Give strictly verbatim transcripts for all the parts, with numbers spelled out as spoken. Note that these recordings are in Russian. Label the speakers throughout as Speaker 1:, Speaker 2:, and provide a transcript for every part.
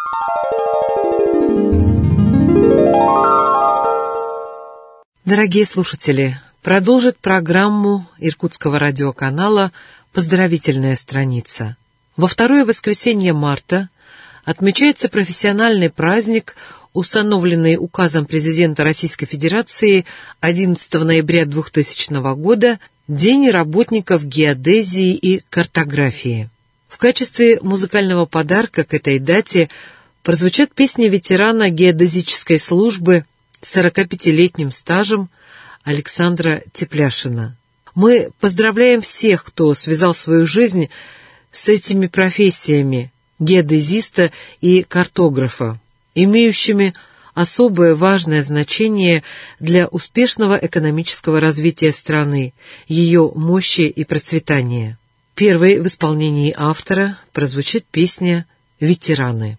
Speaker 1: Дорогие слушатели, продолжит программу Иркутского радиоканала «Поздравительная страница». Во второе воскресенье марта отмечается профессиональный праздник, установленный указом президента Российской Федерации одиннадцатого ноября двухтысячного года, День работников геодезии и картографии. В качестве музыкального подарка к этой дате прозвучат песни ветерана геодезической службы с сорокапятилетним стажем Александра Тепляшина. Мы поздравляем всех, кто связал свою жизнь с этими профессиями геодезиста и картографа, имеющими особое важное значение для успешного экономического развития страны, ее мощи и процветания. Первой в исполнении автора прозвучит песня «Ветераны».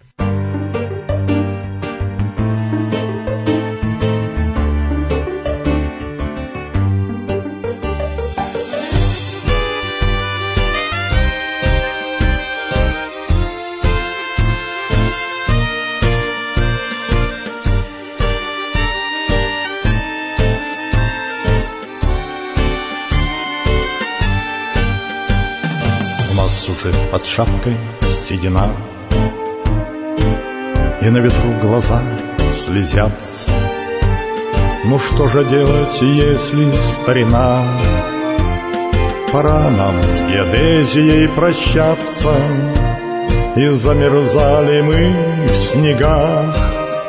Speaker 2: Под шапкой седина, и на ветру глаза слезятся. Ну что же делать, если старина? Пора нам с геодезией прощаться, и замерзали мы в снегах,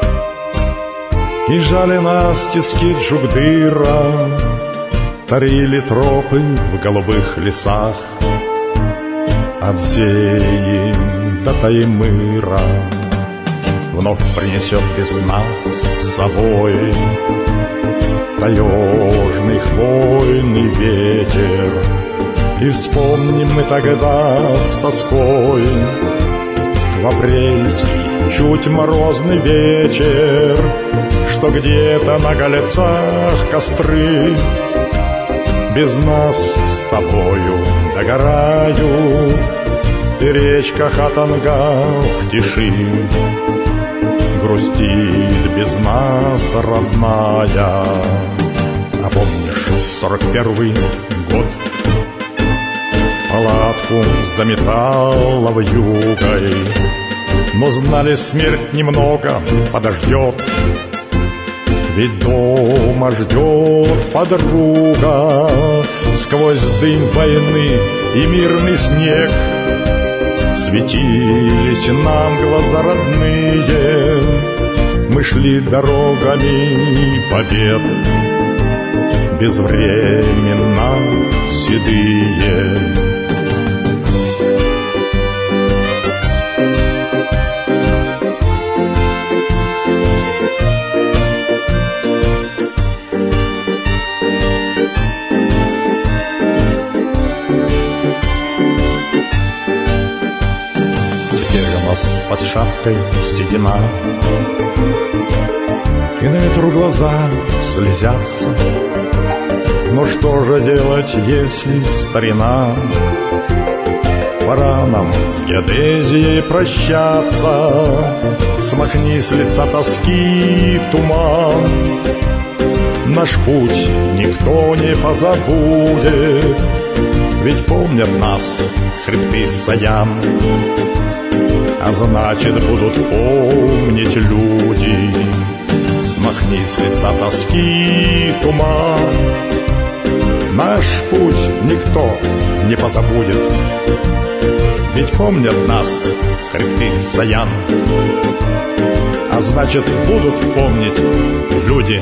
Speaker 2: и жали нас тиски джугдыра, тарили тропы в голубых лесах. От Зеи до Таймыра вновь принесет весна с собой таежный хвойный ветер. И вспомним мы тогда с тоской в апрельский чуть морозный вечер, что где-то на галецах костры без нас с тобою догорают, и речка Хатанга в тиши грустит без нас, родная. А помнишь сорок первый год? Палатку заметала вьюгой, но знали, смерть немного подождет, ведь дома ждет подруга. Сквозь дым войны и мирный снег светились нам глаза родные. Мы шли дорогами побед, безвременно седые. Под шапкой седина, и на ветру глаза слезятся. Но что же делать, если старина? Пора нам с геодезией прощаться. Смахни с лица тоски туман, наш путь никто не позабудет, ведь помнят нас хребты Саян. А значит, будут помнить люди. Смахни с лица тоски туман, наш путь никто не позабудет, ведь помнят нас хребты Саян. А значит, будут помнить люди.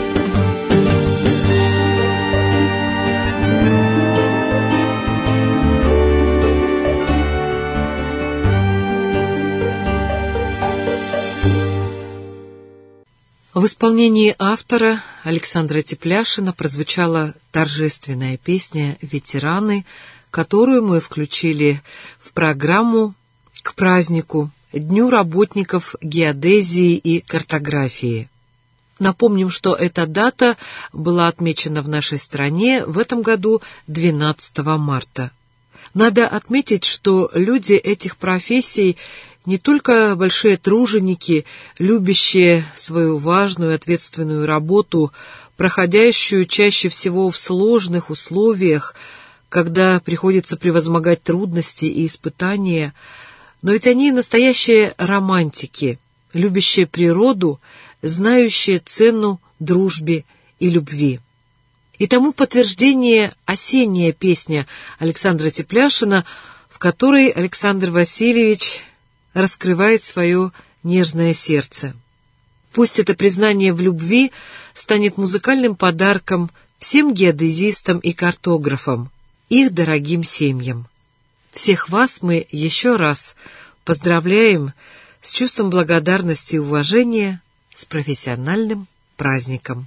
Speaker 1: В исполнении автора Александра Тепляшина прозвучала торжественная песня «Ветераны», которую мы включили в программу к празднику Дню работников геодезии и картографии. Напомним, что эта дата была отмечена в нашей стране в этом году двенадцатого марта. Надо отметить, что люди этих профессий не только большие труженики, любящие свою важную и ответственную работу, проходящую чаще всего в сложных условиях, когда приходится превозмогать трудности и испытания, но ведь они настоящие романтики, любящие природу, знающие цену дружбе и любви. И тому подтверждение осенняя песня Александра Тепляшина, в которой Александр Васильевич раскрывает свое нежное сердце. Пусть это признание в любви станет музыкальным подарком всем геодезистам и картографам, их дорогим семьям. Всех вас мы еще раз поздравляем с чувством благодарности и уважения, с профессиональным праздником.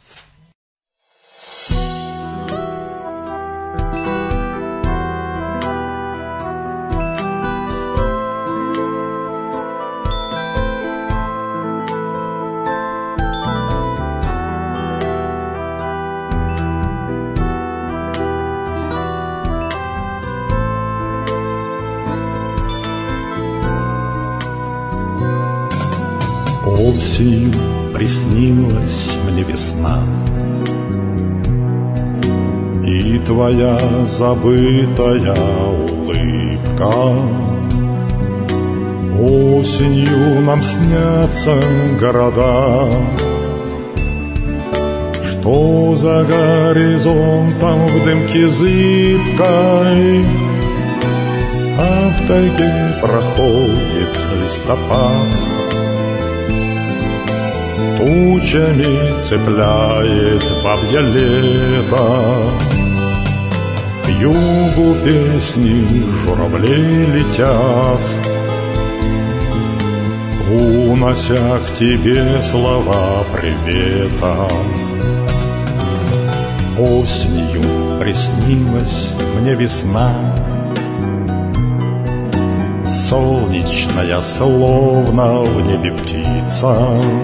Speaker 2: Осенью приснилась мне весна, и твоя забытая улыбка. Осенью нам снятся города, что за горизонтом в дымке зыбкой, а в тайге проходит листопад, тучами цепляет бабье лето. К югу песни журавлей летят, унося к тебе слова привета. Осенью приснилась мне весна, солнечная, словно в небе птица.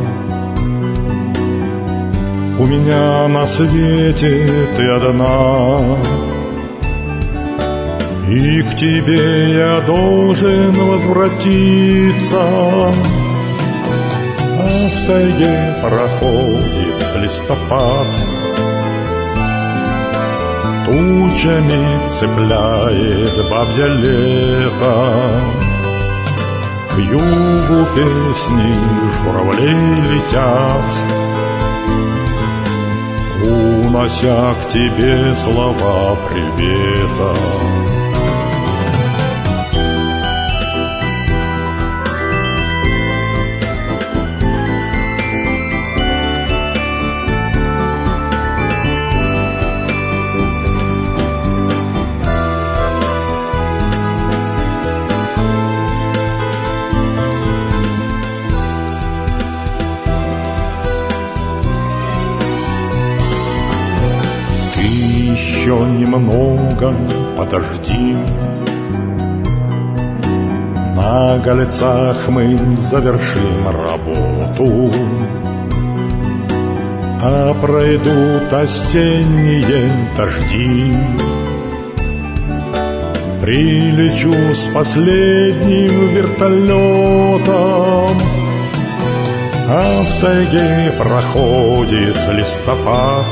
Speaker 2: У меня на свете ты одна, и к тебе я должен возвратиться. А в тайге проходит листопад, тучами цепляет бабье лето. К югу песни журавлей летят, унося к тебе слова привета. Еще немного подожди, на галецах мы завершим работу, а пройдут осенние дожди. Прилечу с последним вертолетом, а в тайге проходит листопад,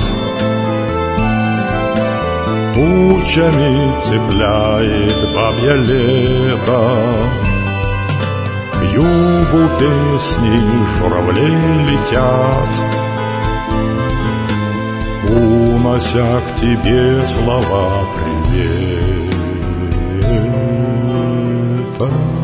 Speaker 2: тучами цепляет бабье лето. К югу песни журавлей летят, унося к тебе слова привета.